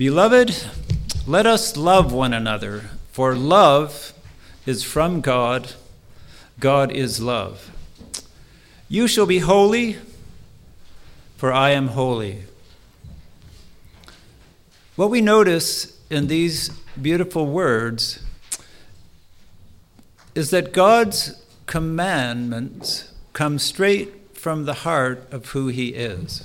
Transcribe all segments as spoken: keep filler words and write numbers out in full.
Beloved, let us love one another, for love is from God. God is love. You shall be holy, for I am holy. What we notice in these beautiful words is that God's commandments come straight from the heart of who he is.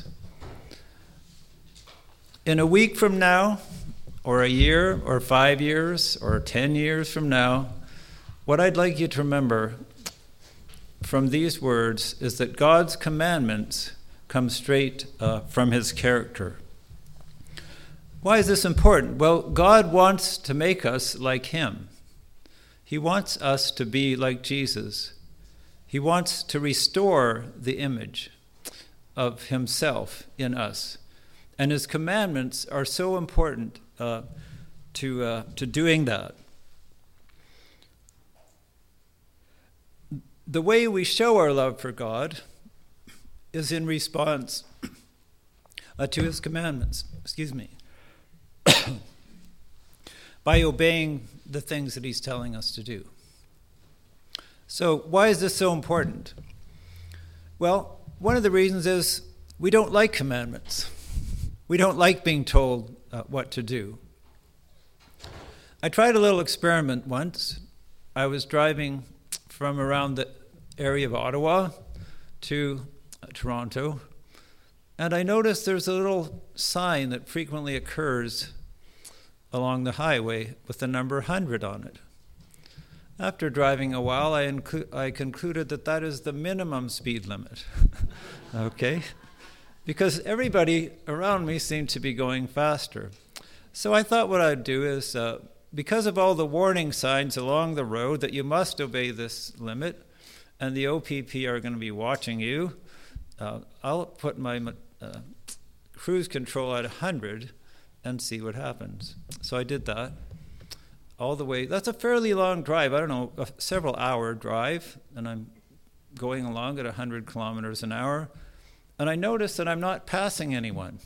In a week from now, or a year, or five years, or ten years from now, what I'd like you to remember from these words is that God's commandments come straight uh, from his character. Why is this important? Well, God wants to make us like him. He wants us to be like Jesus. He wants to restore the image of himself in us. And his commandments are so important uh, to, uh, to doing that. The way we show our love for God is in response uh, to his commandments. Excuse me. By obeying the things that he's telling us to do. So why is this so important? Well, one of the reasons is we don't like commandments. We don't like being told uh, what to do. I tried a little experiment once. I was driving from around the area of Ottawa to uh, Toronto, and I noticed there's a little sign that frequently occurs along the highway with the number one hundred on it. After driving a while, I, inclu- I concluded that that is the minimum speed limit. Okay? Because everybody around me seemed to be going faster. So I thought what I'd do is, uh, because of all the warning signs along the road that you must obey this limit, and the O P P are going to be watching you, uh, I'll put my uh, cruise control at one hundred and see what happens. So I did that all the way. That's a fairly long drive. I don't know, a several hour drive, and I'm going along at one hundred kilometers an hour. And I noticed that I'm not passing anyone.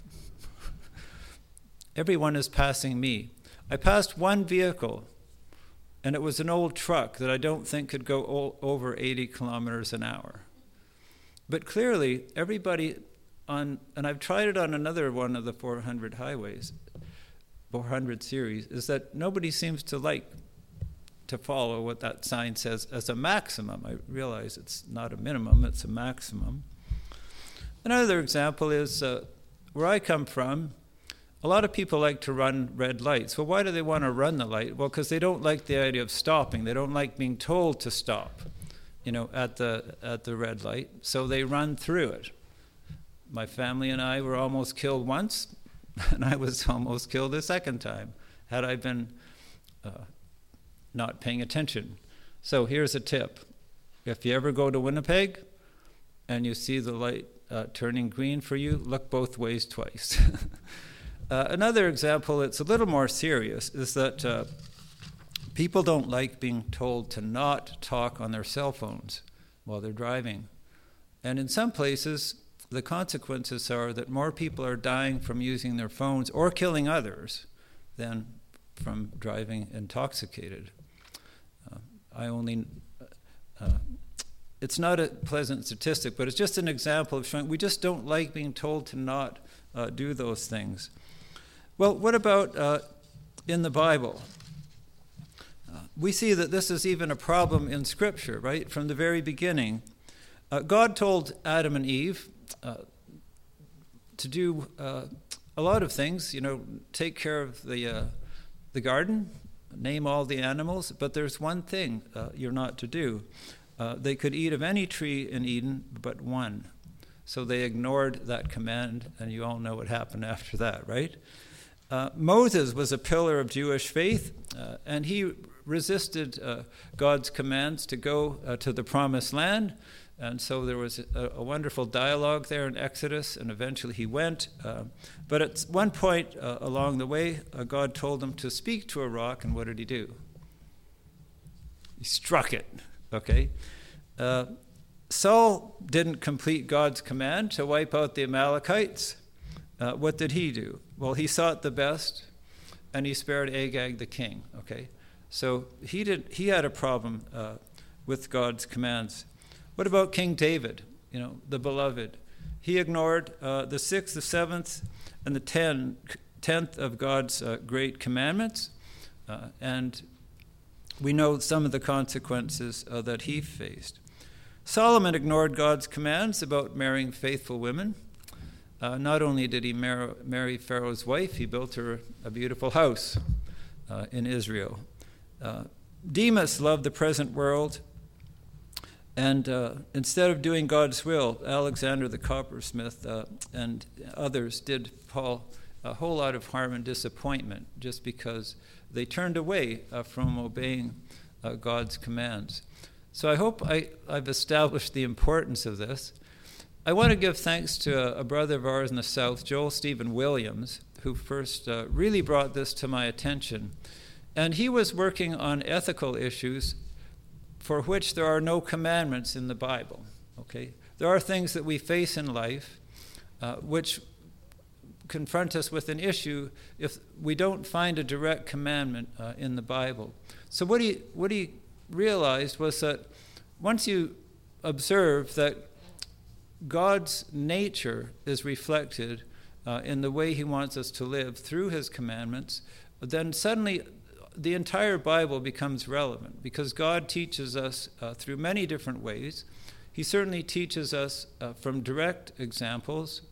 Everyone is passing me. I passed one vehicle, and it was an old truck that I don't think could go o- over eighty kilometers an hour. But clearly, everybody on, and I've tried it on another one of the four hundred highways, four hundred series, is that nobody seems to like to follow what that sign says as a maximum. I realize it's not a minimum, it's a maximum. Another example is uh, where I come from, a lot of people like to run red lights. Well, why do they want to run the light? Well, because they don't like the idea of stopping. They don't like being told to stop, you know, at the at the red light. So they run through it. My family and I were almost killed once, and I was almost killed a second time, had I been uh, not paying attention. So here's a tip. If you ever go to Winnipeg and you see the light Uh, turning green for you, look both ways twice. uh, another example that's a little more serious is that uh, people don't like being told to not talk on their cell phones while they're driving. And in some places, the consequences are that more people are dying from using their phones or killing others than from driving intoxicated. Uh, I only... Uh, It's not a pleasant statistic, but it's just an example of showing we just don't like being told to not uh, do those things. Well, what about uh, in the Bible? Uh, we see that this is even a problem in Scripture, right? From the very beginning. Uh, God told Adam and Eve uh, to do uh, a lot of things, you know, take care of the, uh, the garden, name all the animals, but there's one thing uh, you're not to do. Uh, they could eat of any tree in Eden but one. So they ignored that command, and you all know what happened after that, right? Uh, Moses was a pillar of Jewish faith, uh, and he resisted uh, God's commands to go uh, to the promised land. And so there was a, a wonderful dialogue there in Exodus, and eventually he went. Uh, but at one point uh, along the way, uh, God told him to speak to a rock, and what did he do? He struck it. Okay, uh, Saul didn't complete God's command to wipe out the Amalekites. Uh, what did he do? Well, he sought the best, and he spared Agag the king. Okay, so he did. He had a problem uh, with God's commands. What about King David? You know, the beloved. He ignored uh, the sixth, the seventh, and the ten, tenth of God's uh, great commandments, uh, and we know some of the consequences uh, that he faced. Solomon ignored God's commands about marrying faithful women. Uh, not only did he mar- marry Pharaoh's wife, he built her a beautiful house uh, in Israel. Uh, Demas loved the present world, and uh, instead of doing God's will, Alexander the coppersmith uh, and others did Paul a whole lot of harm and disappointment just because they turned away uh, from obeying uh, God's commands. So I hope I, I've established the importance of this. I want to give thanks to a, a brother of ours in the South, Joel Stephen Williams, who first uh, really brought this to my attention. And he was working on ethical issues for which there are no commandments in the Bible. Okay, there are things that we face in life uh, which confront us with an issue if we don't find a direct commandment uh, in the Bible. So what he what he realized was that once you observe that God's nature is reflected uh, in the way he wants us to live through his commandments, then suddenly the entire Bible becomes relevant, because God teaches us uh, through many different ways. He certainly teaches us uh, from direct examples,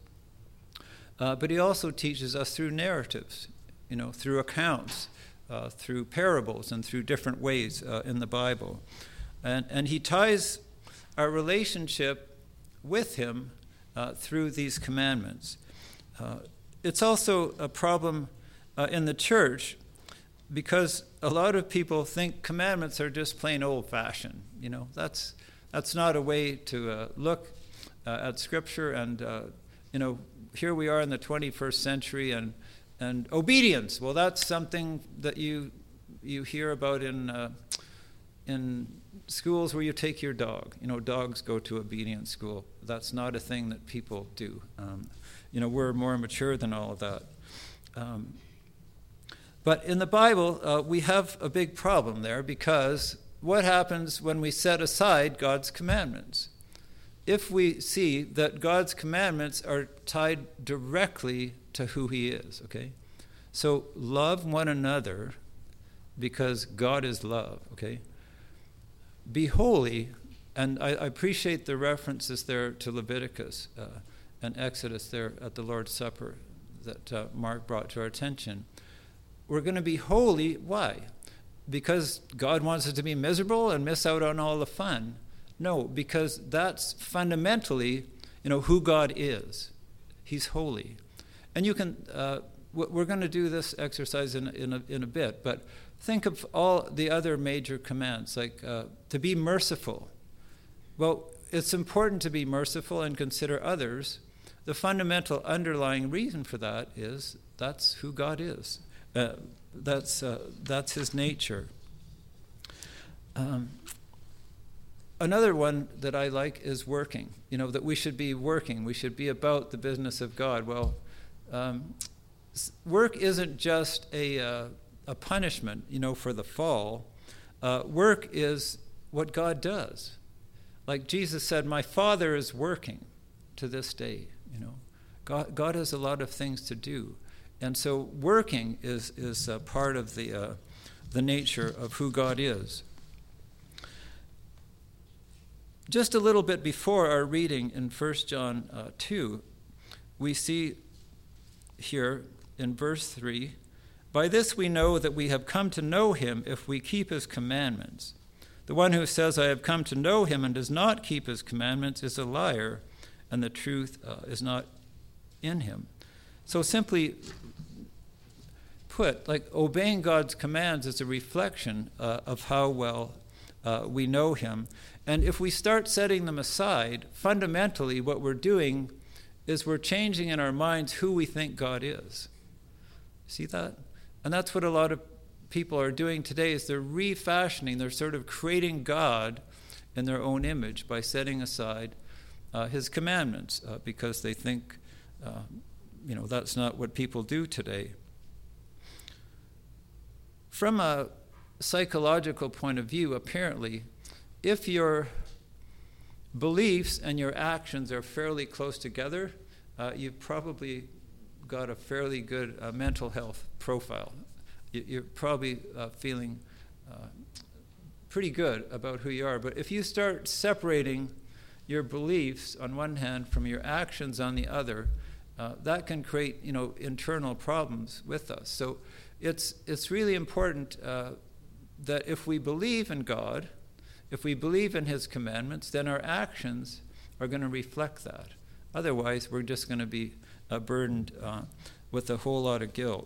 uh, but he also teaches us through narratives, you know, through accounts, uh, through parables, and through different ways uh, in the Bible. And, and he ties our relationship with him uh, through these commandments. Uh, it's also a problem uh, in the church, because a lot of people think commandments are just plain old-fashioned. You know, that's that's not a way to uh, look uh, at Scripture. And uh, you know, here we are in the twenty-first century, and and obedience. Well, that's something that you you hear about in uh, in schools where you take your dog. You know, dogs go to obedience school. That's not a thing that people do. Um, you know, we're more mature than all of that. Um, But in the Bible, uh, we have a big problem there, because what happens when we set aside God's commandments? If we see that God's commandments are tied directly to who he is, okay? So love one another because God is love, okay? Be holy, and I, I appreciate the references there to Leviticus uh, and Exodus there at the Lord's Supper that uh, Mark brought to our attention. We're going to be holy. Why? Because God wants us to be miserable and miss out on all the fun? No, because that's fundamentally, you know, who God is. He's holy. And you can, uh, we're going to do this exercise in, in, a, in a bit, but think of all the other major commands, like uh, to be merciful. Well, it's important to be merciful and consider others. The fundamental underlying reason for that is that's who God is. Uh, that's uh, that's his nature. Um, another one that I like is working. You know, that we should be working. We should be about the business of God. Well, um, work isn't just a uh, a punishment, you know, for the fall. Uh, work is what God does. Like Jesus said, "My Father is working to this day." You know, God God has a lot of things to do. And so working is is uh, part of the uh, the nature of who God is. Just a little bit before our reading in First John uh, two, we see here in verse three, "By this we know that we have come to know him if we keep his commandments. The one who says, 'I have come to know him,' and does not keep his commandments is a liar, and the truth uh, is not in him." So simply put, like, obeying God's commands is a reflection uh, of how well uh, we know him. And if we start setting them aside, fundamentally what we're doing is we're changing in our minds who we think God is. See that? And that's what a lot of people are doing today, is they're refashioning, they're sort of creating God in their own image by setting aside uh, his commandments uh, because they think uh, you know, that's not what people do today. from a psychological point of view, apparently, if your beliefs and your actions are fairly close together, uh, you've probably got a fairly good uh, mental health profile. You're probably uh, feeling uh, pretty good about who you are. But if you start separating your beliefs on one hand from your actions on the other, uh, that can create, you know, internal problems with us. So it's it's really important uh, that if we believe in God, if we believe in His commandments, then our actions are going to reflect that. Otherwise, we're just going to be uh, burdened uh, with a whole lot of guilt.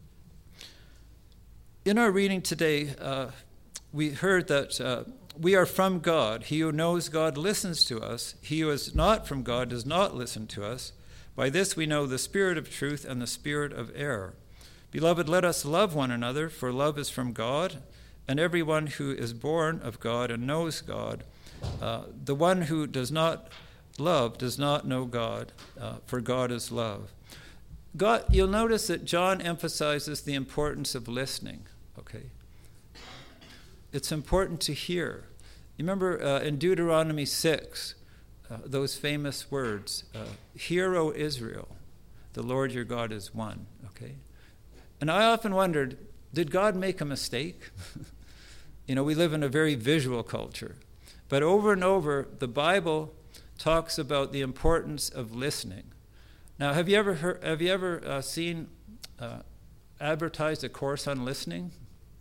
In our reading today, uh, we heard that uh, we are from God. He who knows God listens to us. He who is not from God does not listen to us. By this we know the spirit of truth and the spirit of error. Beloved, let us love one another, for love is from God, and everyone who is born of God and knows God. Uh, the one who does not love does not know God, uh, for God is love. God, you'll notice that John emphasizes the importance of listening, okay? It's important to hear. You remember uh, in Deuteronomy six, uh, those famous words, uh, hear, O Israel, the Lord your God is one, okay? And I often wondered, did God make a mistake? You know, we live in a very visual culture. But over and over, the Bible talks about the importance of listening. Now, have you ever heard, have you ever uh, seen uh, advertised a course on listening?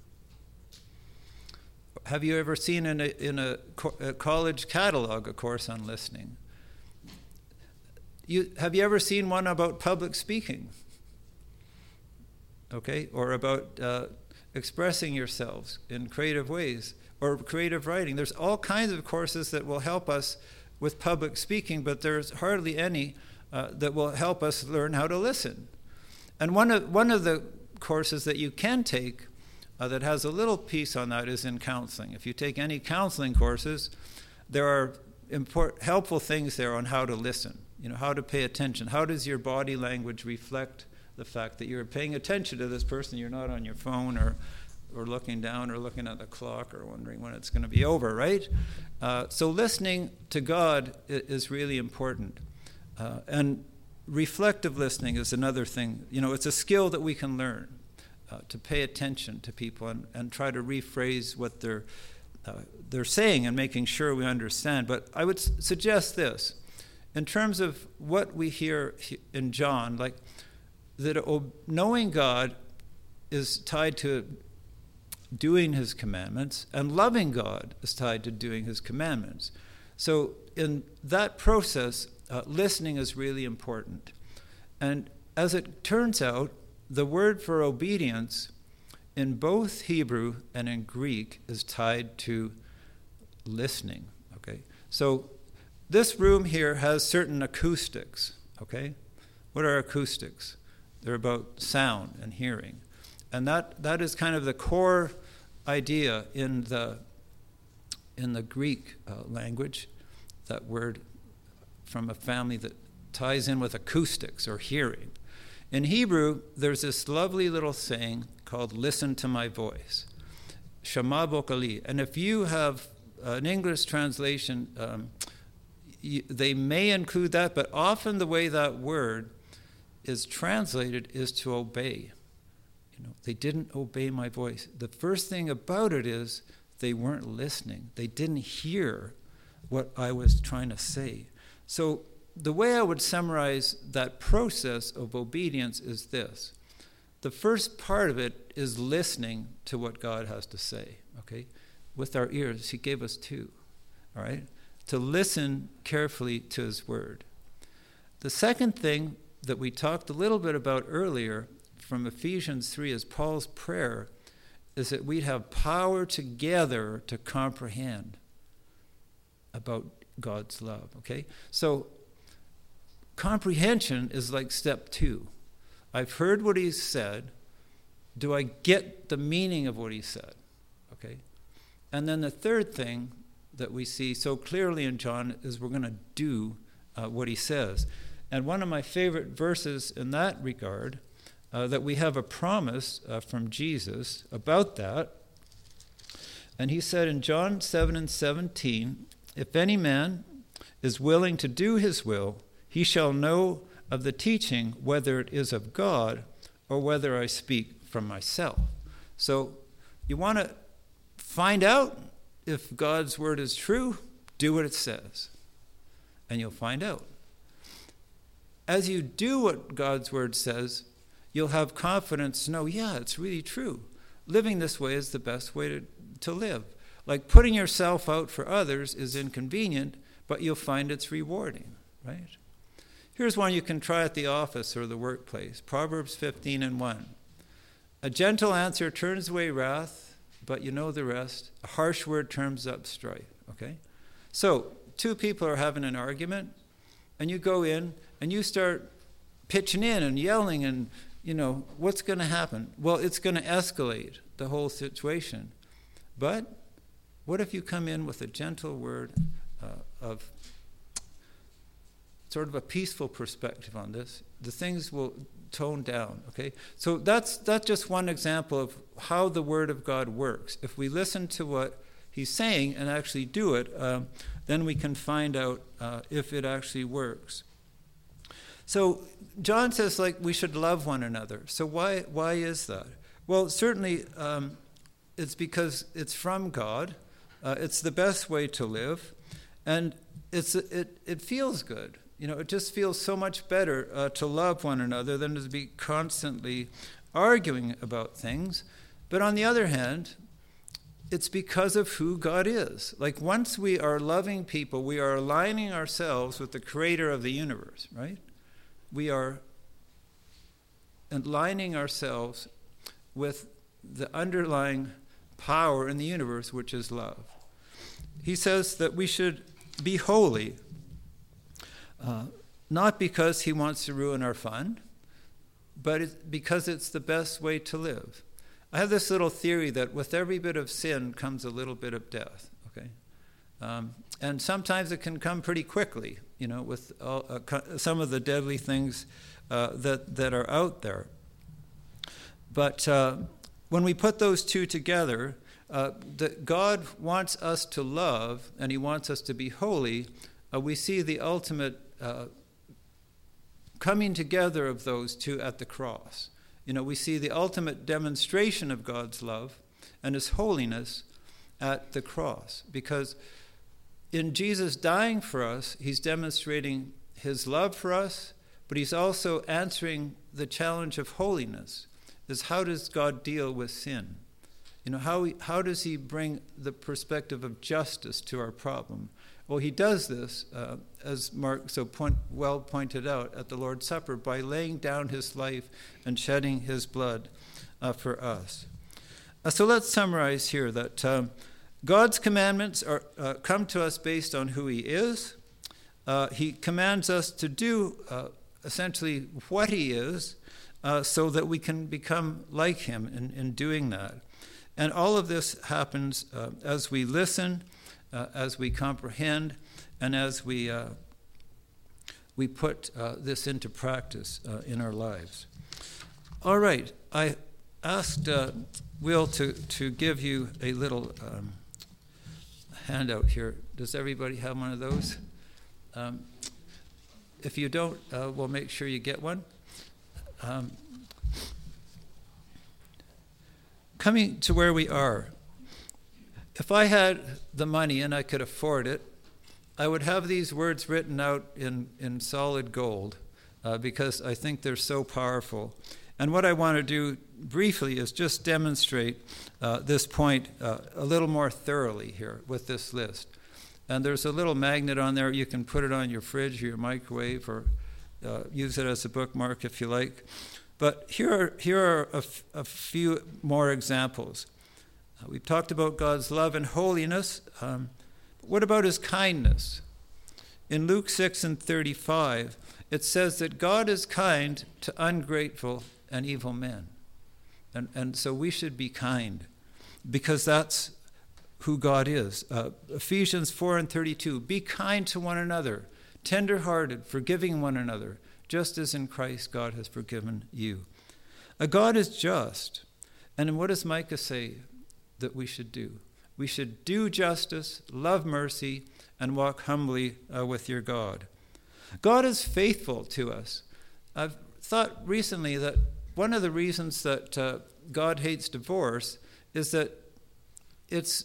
Have you ever seen in a, in a, co- a college catalog a course on listening? You, have you ever seen one about public speaking? Okay, or about uh, expressing yourselves in creative ways, or creative writing. There's all kinds of courses that will help us with public speaking, but there's hardly any uh, that will help us learn how to listen. And one of one of the courses that you can take uh, that has a little piece on that is in counseling. If you take any counseling courses, there are important, helpful things there on how to listen. You know, how to pay attention. How does your body language reflect the fact that you're paying attention to this person? You're not on your phone or or looking down or looking at the clock or wondering when it's going to be over, right? Uh, so listening to God is really important. Uh, and reflective listening is another thing. You know, it's a skill that we can learn, uh, to pay attention to people and, and try to rephrase what they're, uh, they're saying and making sure we understand. But I would s- suggest this. In terms of what we hear in John, like that knowing God is tied to doing His commandments, and loving God is tied to doing His commandments. So in that process, uh, listening is really important. And as it turns out, the word for obedience in both Hebrew and in Greek is tied to listening, okay? So this room here has certain acoustics, okay? What are acoustics? They're about sound and hearing. And that, that is kind of the core idea in the in the Greek uh, language, that word from a family that ties in with acoustics or hearing. In Hebrew, there's this lovely little saying called listen to my voice, Shema Bokali. And if you have an English translation, um, you, they may include that, but often the way that word is translated is to obey. You know, they didn't obey my voice. The first thing about it is they weren't listening. They didn't hear what I was trying to say. So the way I would summarize that process of obedience is this. The first part of it is listening to what God has to say, okay? With our ears, He gave us two, all right? To listen carefully to His word. The second thing that we talked a little bit about earlier from Ephesians three is Paul's prayer, is that we'd have power together to comprehend about God's love, okay? So comprehension is like step two. I've heard what He said. Do I get the meaning of what He said, okay? And then the third thing that we see so clearly in John is we're going to do uh, what He says. And one of my favorite verses in that regard uh, that we have a promise uh, from Jesus about that. And he said in John seven and seventeen, if any man is willing to do his will, he shall know of the teaching whether it is of God or whether I speak from myself. So you want to find out if God's word is true, do what it says, and you'll find out. As you do what God's word says, you'll have confidence to know, yeah, it's really true. Living this way is the best way to, to live. Like putting yourself out for others is inconvenient, but you'll find it's rewarding, right? Here's one you can try at the office or the workplace. Proverbs fifteen and one. A gentle answer turns away wrath, but you know the rest. A harsh word turns up strife, okay? So, two people are having an argument, and you go in, and you start pitching in and yelling, and, you know, what's going to happen? Well, it's going to escalate the whole situation. But what if you come in with a gentle word uh, of sort of a peaceful perspective on this? The things will tone down, okay? So that's that's just one example of how the Word of God works. If we listen to what He's saying and actually do it, uh, then we can find out uh, if it actually works. So John says, like, we should love one another. So why why is that? Well, certainly um, it's because it's from God. Uh, it's the best way to live, and it's it it feels good. You know, it just feels so much better uh, to love one another than to be constantly arguing about things. But on the other hand, it's because of who God is. Like, once we are loving people, we are aligning ourselves with the creator of the universe, right? We are aligning ourselves with the underlying power in the universe, which is love. He says that we should be holy. Uh, not because he wants to ruin our fun, but it's because it's the best way to live. I have this little theory that with every bit of sin comes a little bit of death, okay? Um, and sometimes it can come pretty quickly, you know, with all, uh, co- some of the deadly things uh, that, that are out there. But uh, when we put those two together, uh, that God wants us to love and he wants us to be holy, uh, we see the ultimate Uh, coming together of those two at the cross. You know, we see the ultimate demonstration of God's love and his holiness at the cross. Because in Jesus dying for us, he's demonstrating his love for us, but he's also answering the challenge of holiness. Is how does God deal with sin? You know, how, how does he bring the perspective of justice to our problem? Well, he does this, uh, as Mark so point, well pointed out, at the Lord's Supper by laying down his life and shedding his blood uh, for us. Uh, so let's summarize here that um, God's commandments are uh, come to us based on who he is. Uh, he commands us to do uh, essentially what he is uh, so that we can become like him in, in doing that. And all of this happens uh, as we listen, Uh, as we comprehend, and as we uh, we put uh, this into practice uh, in our lives. All right, I asked uh, Will to, to give you a little um, handout here. Does everybody have one of those? Um, if you don't, uh, we'll make sure you get one. Um, coming to where we are. If I had the money and I could afford it, I would have these words written out in, in solid gold uh, because I think they're so powerful. And what I want to do briefly is just demonstrate uh, this point uh, a little more thoroughly here with this list. And there's a little magnet on there. You can put it on your fridge or your microwave or uh, use it as a bookmark if you like. But here are, here are a, f- a few more examples. Uh, we've talked about God's love and holiness. Um, what about his kindness? In Luke six and thirty-five, it says that God is kind to ungrateful and evil men. And, and so we should be kind because that's who God is. Uh, Ephesians four and thirty-two, be kind to one another, tender-hearted, forgiving one another, just as in Christ God has forgiven you. Uh, God is just. And what does Micah say that we should do? We should do justice, love mercy, and walk humbly uh, with your God. God is faithful to us. I've thought recently that one of the reasons that uh, God hates divorce is that it's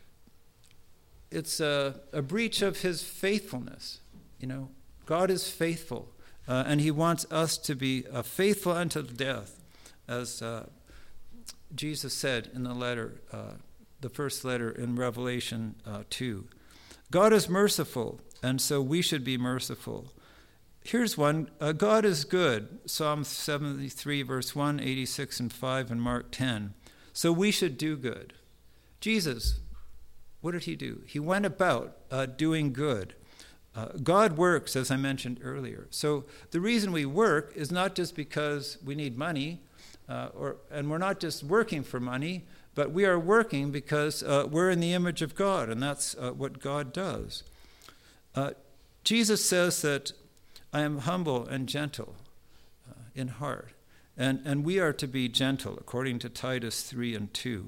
it's a, a breach of his faithfulness. You know, God is faithful, uh, and he wants us to be uh, faithful unto death, as uh, Jesus said in the letter, uh, the first letter in Revelation uh, two. God is merciful, and so we should be merciful. Here's one. Uh, God is good. Psalm seventy-three, verse one, eighty-six and five, and Mark ten. So we should do good. Jesus, what did he do? He went about uh, doing good. Uh, God works, as I mentioned earlier. So the reason we work is not just because we need money, uh, or and we're not just working for money, but we are working because uh, we're in the image of God, and that's uh, what God does. Uh, Jesus says that I am humble and gentle uh, in heart, and, and we are to be gentle, according to Titus three and two.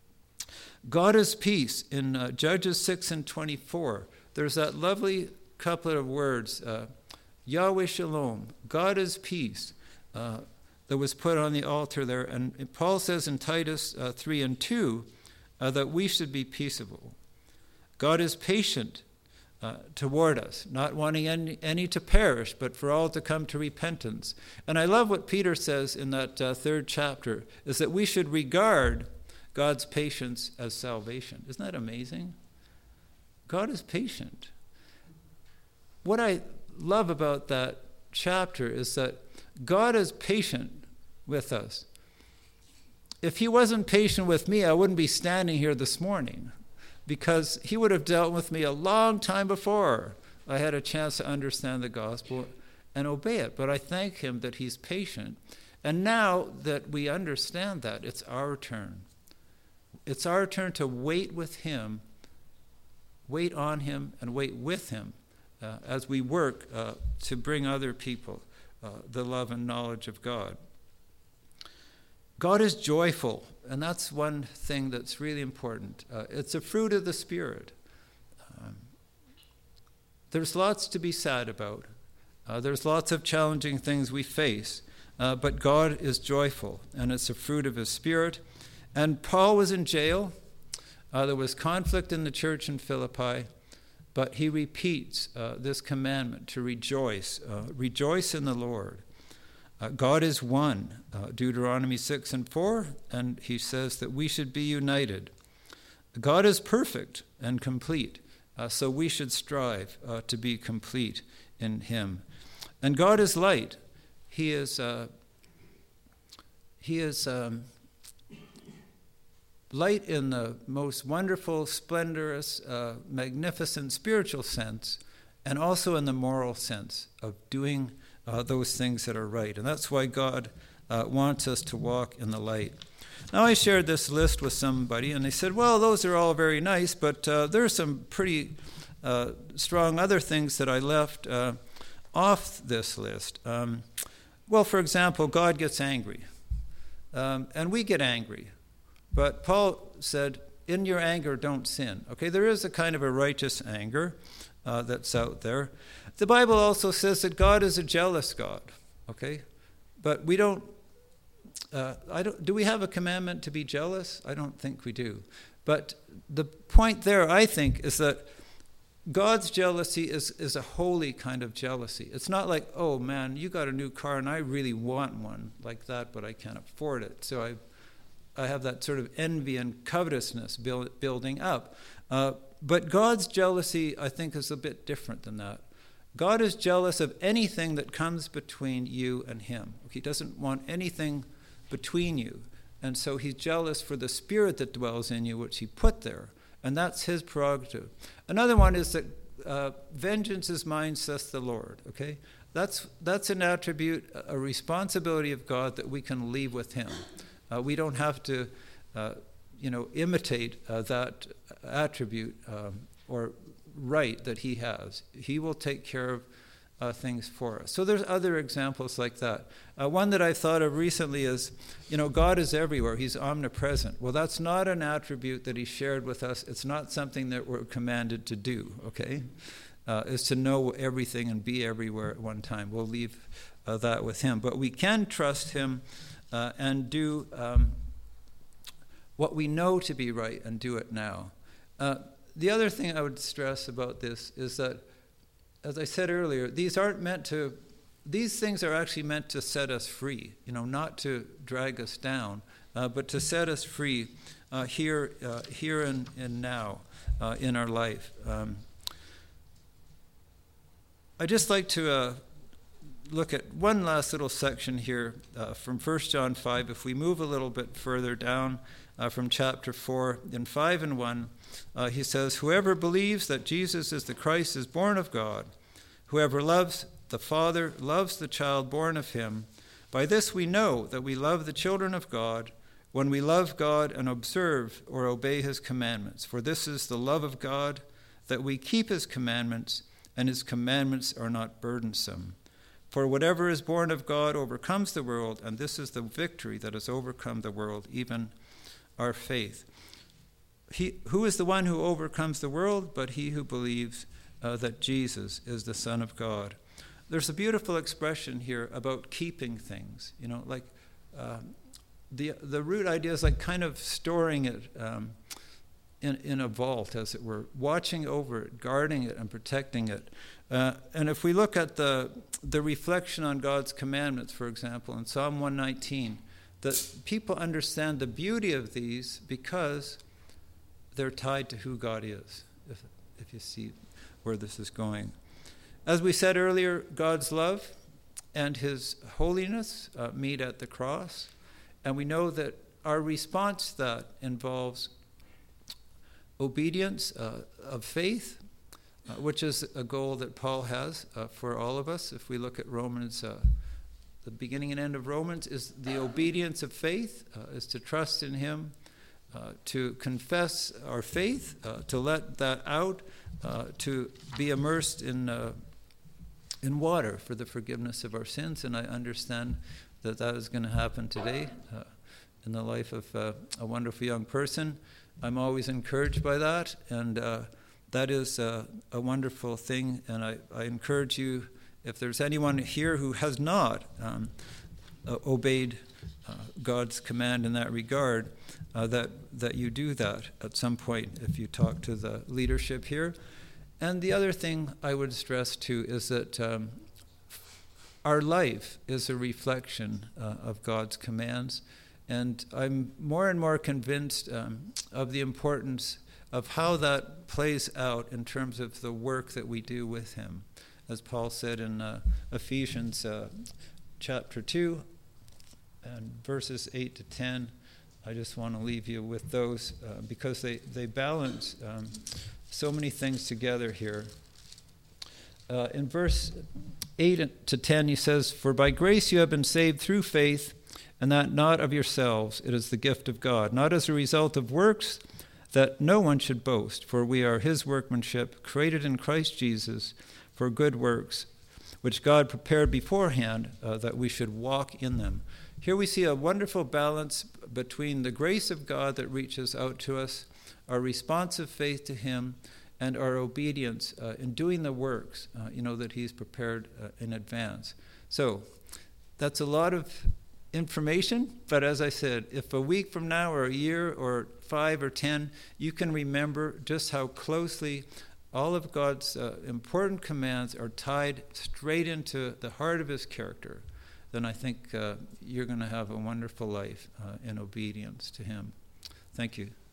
God is peace. In uh, Judges six and twenty-four, there's that lovely couplet of words, uh, Yahweh Shalom, God is peace, uh, that was put on the altar there. And Paul says in Titus uh, three and two uh, that we should be peaceable. God is patient uh, toward us, not wanting any, any to perish, but for all to come to repentance. And I love what Peter says in that uh, third chapter, is that we should regard God's patience as salvation. Isn't that amazing? God is patient. What I love about that chapter is that God is patient with us. If he wasn't patient with me, I wouldn't be standing here this morning, because he would have dealt with me a long time before I had a chance to understand the gospel and obey it. But I thank him that he's patient. And now that we understand that, it's our turn. It's our turn to wait with him, wait on him, and wait with him uh, as we work uh, to bring other people uh, the love and knowledge of God. God is joyful, and that's one thing that's really important. Uh, it's a fruit of the Spirit. Um, there's lots to be sad about. Uh, there's lots of challenging things we face, uh, but God is joyful, and it's a fruit of his Spirit. And Paul was in jail. Uh, there was conflict in the church in Philippi, but he repeats uh, this commandment to rejoice. Uh, rejoice in the Lord. Uh, God is one, uh, Deuteronomy six and four, and he says that we should be united. God is perfect and complete, uh, so we should strive uh, to be complete in him. And God is light. He is, uh, he is um, light in the most wonderful, splendorous, uh, magnificent spiritual sense, and also in the moral sense of doing Uh, those things that are right. And that's why God uh, wants us to walk in the light. Now, I shared this list with somebody, and they said, well, those are all very nice, but uh, there are some pretty uh, strong other things that I left uh, off this list. Um, well, for example, God gets angry, um, and we get angry. But Paul said, in your anger, don't sin. Okay, there is a kind of a righteous anger uh, that's out there. The Bible also says that God is a jealous God, okay? But we don't, uh, I don't, do we have a commandment to be jealous? I don't think we do. But the point there, I think, is that God's jealousy is, is a holy kind of jealousy. It's not like, oh man, you got a new car and I really want one like that, but I can't afford it. So I I have that sort of envy and covetousness build, building up. Uh, but God's jealousy, I think, is a bit different than that. God is jealous of anything that comes between you and him. He doesn't want anything between you. And so he's jealous for the Spirit that dwells in you, which he put there. And that's his prerogative. Another one is that uh, vengeance is mine, saith the Lord. Okay? That's, that's an attribute, a responsibility of God that we can leave with him. Uh, we don't have to, uh, you know, imitate uh, that attribute um, or right that he has. He will take care of uh, things for us. So there's other examples like that. Uh, one that I thought of recently is, you know, God is everywhere. He's omnipresent. Well, that's not an attribute that he shared with us. It's not something that we're commanded to do, okay? Uh, is to know everything and be everywhere at one time. We'll leave uh, that with him. But we can trust him uh, and do um, what we know to be right and do it now. Uh, the other thing I would stress about this is that, as I said earlier, these aren't meant to, these things are actually meant to set us free, you know, not to drag us down, uh, but to set us free uh, here uh, here and, and now uh, in our life. Um, I'd just like to uh, look at one last little section here uh, from First John five. If we move a little bit further down uh, from chapter four, in five and one, Uh, he says, whoever believes that Jesus is the Christ is born of God. Whoever loves the Father loves the child born of him. By this we know that we love the children of God, when we love God and observe or obey his commandments. For this is the love of God, that we keep his commandments, and his commandments are not burdensome. For whatever is born of God overcomes the world, and this is the victory that has overcome the world, even our faith. He, who is the one who overcomes the world but he who believes uh, that Jesus is the Son of God? There's a beautiful expression here about keeping things. You know, like uh, the the root idea is like kind of storing it um, in in a vault, as it were, watching over it, guarding it, and protecting it. Uh, and if we look at the the reflection on God's commandments, for example, in Psalm one nineteen, that people understand the beauty of these because they're tied to who God is, if, if you see where this is going. As we said earlier, God's love and his holiness uh, meet at the cross, and we know that our response to that involves obedience uh, of faith, uh, which is a goal that Paul has uh, for all of us. If we look at Romans, uh, the beginning and end of Romans is the obedience of faith, uh, is to trust in him, Uh, to confess our faith, uh, to let that out, uh, to be immersed in uh, in water for the forgiveness of our sins. And I understand that that is going to happen today uh, in the life of uh, a wonderful young person. I'm always encouraged by that, and uh, that is uh, a wonderful thing. And I, I encourage you, if there's anyone here who has not um, uh, obeyed uh, God's command in that regard, Uh, that that you do that at some point if you talk to the leadership here. And the other thing I would stress too is that um, our life is a reflection uh, of God's commands, and I'm more and more convinced um, of the importance of how that plays out in terms of the work that we do with him. As Paul said in uh, Ephesians uh, chapter two and verses eight to ten, I just want to leave you with those uh, because they, they balance um, so many things together here. Uh, in verse eight to ten, he says, for by grace you have been saved through faith, and that not of yourselves, it is the gift of God, not as a result of works, that no one should boast, for we are his workmanship, created in Christ Jesus for good works, which God prepared beforehand uh, that we should walk in them. Here we see a wonderful balance between the grace of God that reaches out to us, our responsive faith to him, and our obedience uh, in doing the works, uh, you know, that he's prepared uh, in advance. So that's a lot of information, but as I said, if a week from now or a year or five or ten, you can remember just how closely all of God's uh, important commands are tied straight into the heart of his character, then I think uh, you're going to have a wonderful life uh, in obedience to him. Thank you.